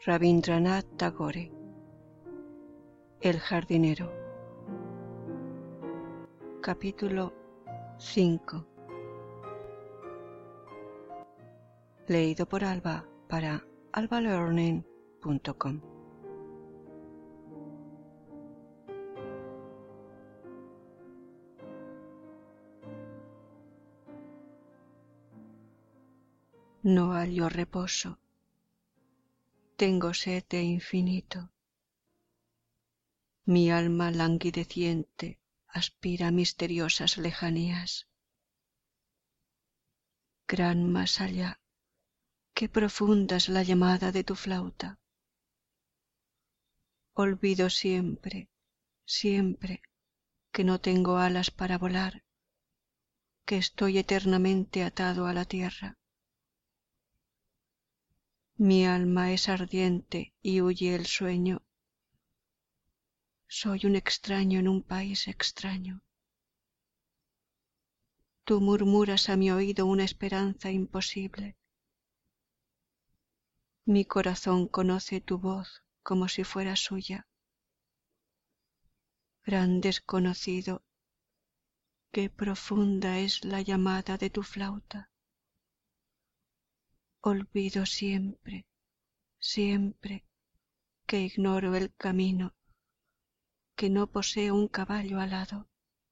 Rabindranath Tagore. El jardinero. Capítulo 5. Leído por Alba para albalearning.com. No hallo reposo. Tengo sed de infinito. Mi alma languideciente aspira a misteriosas lejanías. Gran más allá, qué profunda es la llamada de tu flauta. Olvido siempre, siempre, que no tengo alas para volar, que estoy eternamente atado a la tierra. Mi alma es ardiente y huye el sueño. Soy un extraño en un país extraño. Tú murmuras a mi oído una esperanza imposible. Mi corazón conoce tu voz como si fuera suya. Gran desconocido, qué profunda es la llamada de tu flauta. Olvido siempre, siempre, que ignoro el camino, que no poseo un caballo alado.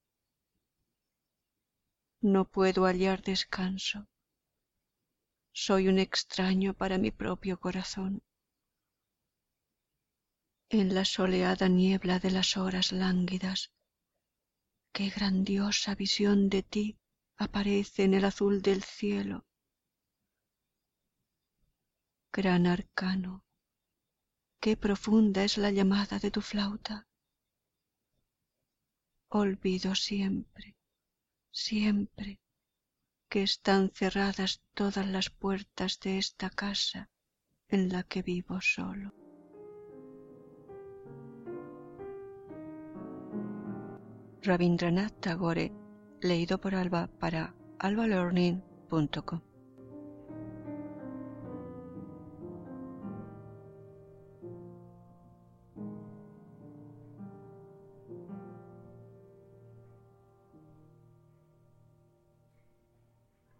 No puedo hallar descanso. Soy un extraño para mi propio corazón. En la soleada niebla de las horas lánguidas, qué grandiosa visión de ti aparece en el azul del cielo. Gran arcano, qué profunda es la llamada de tu flauta. Olvido siempre, siempre, que están cerradas todas las puertas de esta casa en la que vivo solo. Rabindranath Tagore, leído por Alba para albalearning.com.